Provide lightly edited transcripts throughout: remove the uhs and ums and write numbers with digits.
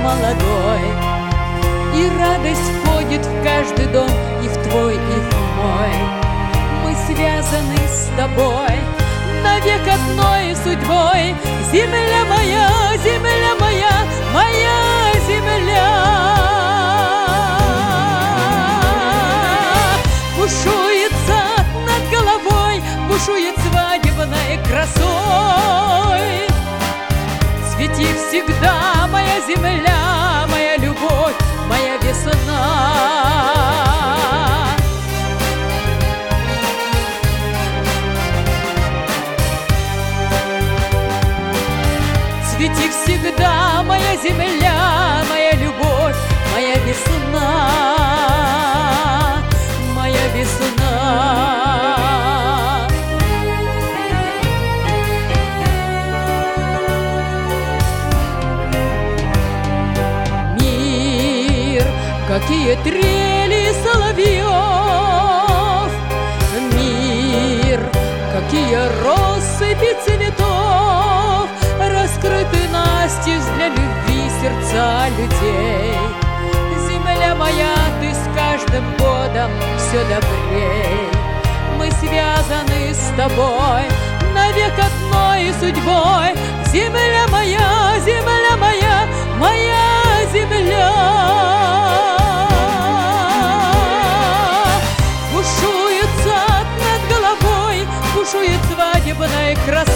молодой. И радость входит в каждый дом, и в твой, и в мой. Мы связаны с тобой навек одной судьбой. Земля моя, моя земля. Бушует сад над головой, бушует свадебной красой. Цвети всегда, моя земля, моя любовь, моя весна. Цвети всегда, моя земля, моя любовь, моя весна, моя весна. Мир, какие трели соловьев, мир, какие россыпи цветов, раскрыты настежь для любви сердца людей. Земля моя, ты с каждым годом все добрей. Мы связаны с тобой навек одной судьбой. Земля моя, моя земля. Бушует сад над головой, бушует свадебной красой.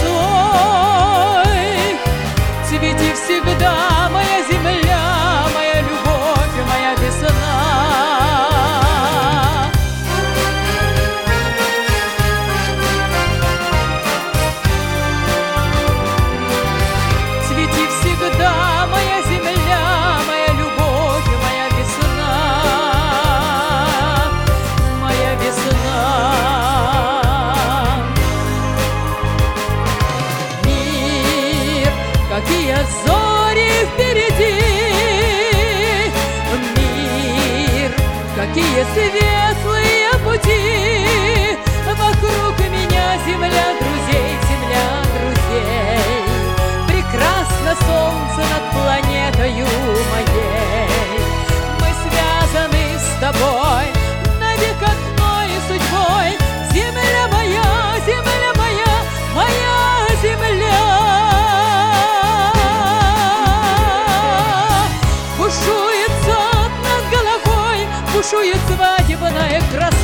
Цвети всегда, моя земля, моя любовь, моя весна. Цвети всегда, моя земля, моя любовь, моя весна, моя весна. Какие зори впереди, мир, какие светлые пути. Вокруг меня земля друзей, земля друзей. Прекрасно солнце над планетою моей. Мы связаны с тобой навек одной судьбой. Земля моя, моя земля. Бушует свадебная красота.